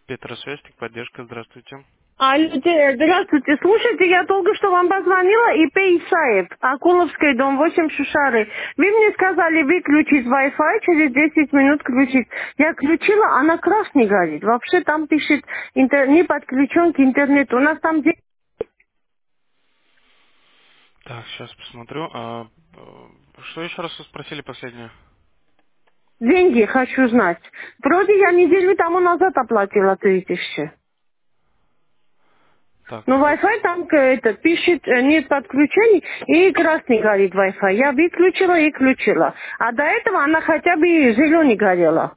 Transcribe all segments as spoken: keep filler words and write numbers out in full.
Петросвязь, поддержка, здравствуйте. Алло, те- здравствуйте. Слушайте, я только что вам позвонила, и пэ Исаев, Акуловский дом, восемь Шушары. Вы мне сказали выключить Wi-Fi, через десять минут включить. Я включила, она красный горит. Вообще там пишет, интер- не подключен к интернету. У нас там де- Так, сейчас посмотрю. А, э, что еще раз вы спросили последнее? деньги, хочу знать. Вроде я неделю тому назад оплатила три тысячи. Так, Но вы... Wi-Fi там э, это, пишет, э, нет подключений, и красный горит Wi-Fi. Я выключила и включила. А до этого она хотя бы зеленый горела.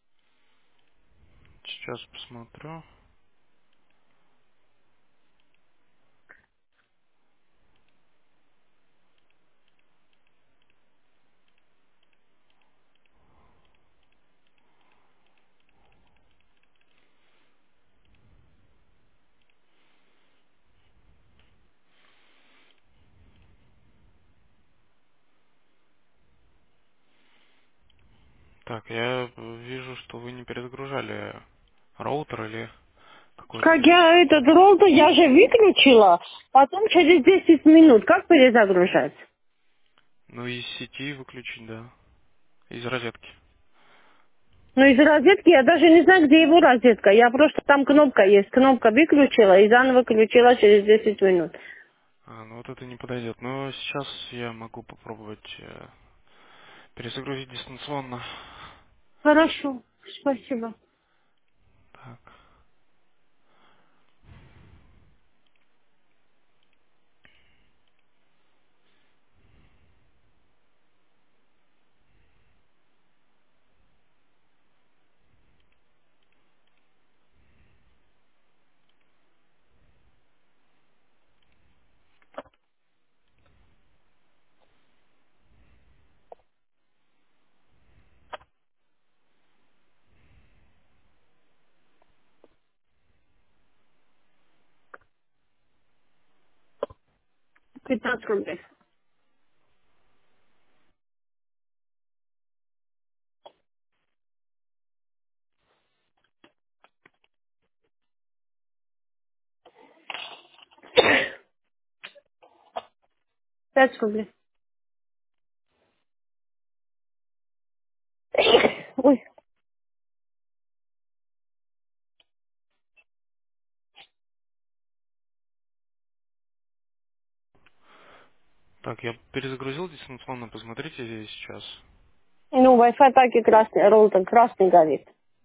Сейчас посмотрю. Так, я вижу, что вы не перезагружали роутер или Как какой-то... я этот роутер, я же выключила, потом через десять минут. Как перезагружать? Ну, из сети выключить, да. Из розетки. Ну, из розетки я даже не знаю, где его розетка. Я просто там кнопка есть. Кнопка выключила и заново включила через десять минут. А, ну вот это не подойдет. Но сейчас я могу попробовать э, перезагрузить дистанционно. Хорошо, спасибо. Так, пятнадцать рублей. пять рублей. Ой. так, я перезагрузил дистанционно, посмотрите здесь сейчас. Ну, Wi-Fi так и красный, роутер красный горит.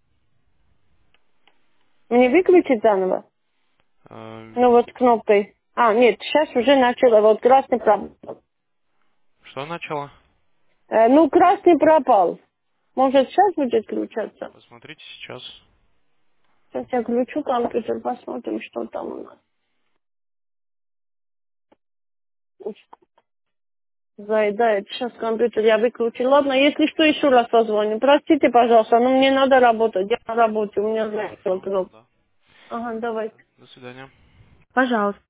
Мне выключить заново? Э, Ну, вот кнопкой. А, нет, сейчас уже начала, вот красный пропал. Что начало? Э, ну, красный пропал. Может, сейчас будет включаться? Посмотрите сейчас. Сейчас я включу компьютер, посмотрим, что там у нас. Ух, заедает. Сейчас компьютер я выключу. Ладно, если что, еще раз позвоню. Простите, пожалуйста, но мне надо работать. Я на работе, у меня знаете, Хорошо, вот. да. Ага, давайте. До свидания. Пожалуйста.